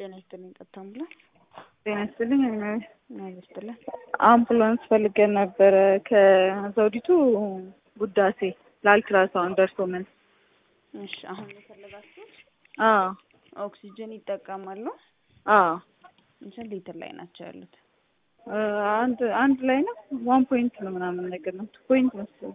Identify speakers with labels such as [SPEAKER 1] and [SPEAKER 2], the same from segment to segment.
[SPEAKER 1] ጤና ይስጥልኝ ጠብታሙላ
[SPEAKER 2] ጤና ይስጥልኝ
[SPEAKER 1] ይስጥልኝ
[SPEAKER 2] አምቡላንስ ፈልገን ነበር ከዘውዲቱ ጉዳሴ ለአልትራሳውንድ ደርሶምን
[SPEAKER 1] እሺ አሁን የፈለጋችሁት ኦክሲጅን ይጠቀማሉ እንትን ሊትር ላይ ናቸው ያሉት
[SPEAKER 2] አንድ ላይ ነው 1 ፖይንት ነው ምናምን ነገር ነው 2 ፖይንት ነው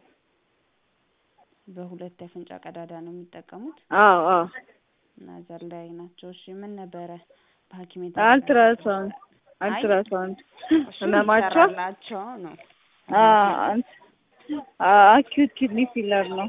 [SPEAKER 1] በሁለት አፍንጫ ቀዳዳ ነው የሚጠቀሙት ናዛል ላይ ናቸው እሺ ምን ነበር በሐኪሜት
[SPEAKER 2] አልትራሳውንድ ለማቻላቸው
[SPEAKER 1] ነው
[SPEAKER 2] አኪዩት ኪድኒ ፌለር ነው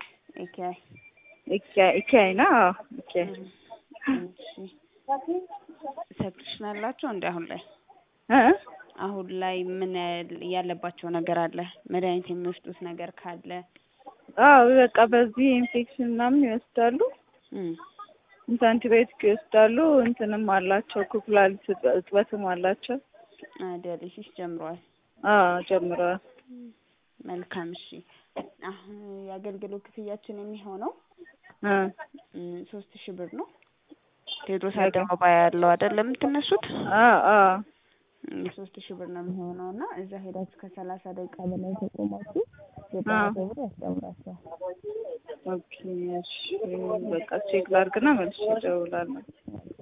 [SPEAKER 2] ኢኬአይ ነው ኢኬአይ
[SPEAKER 1] እሺ ሰክሽን አላቸው እንደ አሁን ላይ ምን ያለባቸው ነገር አለ መድኃኒት የሚወስዱት ነገር ካለ
[SPEAKER 2] በቃ በዚህ ኢንፌክሽን ምናምን ይወስዳሉ አንቲባዮቲክ ይወስዳሉ እንትንም አላቸው ኩላሊት እጥበትም አላቸው
[SPEAKER 1] ዲያሊሲስ ጀምሯል
[SPEAKER 2] ጀምሯል
[SPEAKER 1] መልካም እሺ አሁን የአገልግሎት ክፍያችን የሚሆነው 3000 ብር ነው ቴዎድሮስ አደባባይ ያለው አይደለም የምትነሱት 3000 ብር ነው የሚሆነውና እዛ ሄዳችሁ ከ30 ደቂቃ በላይ ተቆማችሁ ብር ያስጨምራችኋል
[SPEAKER 2] ኦኬ እሺ በቃ ቼክ ላድርግና መልሼ እደውላለሁ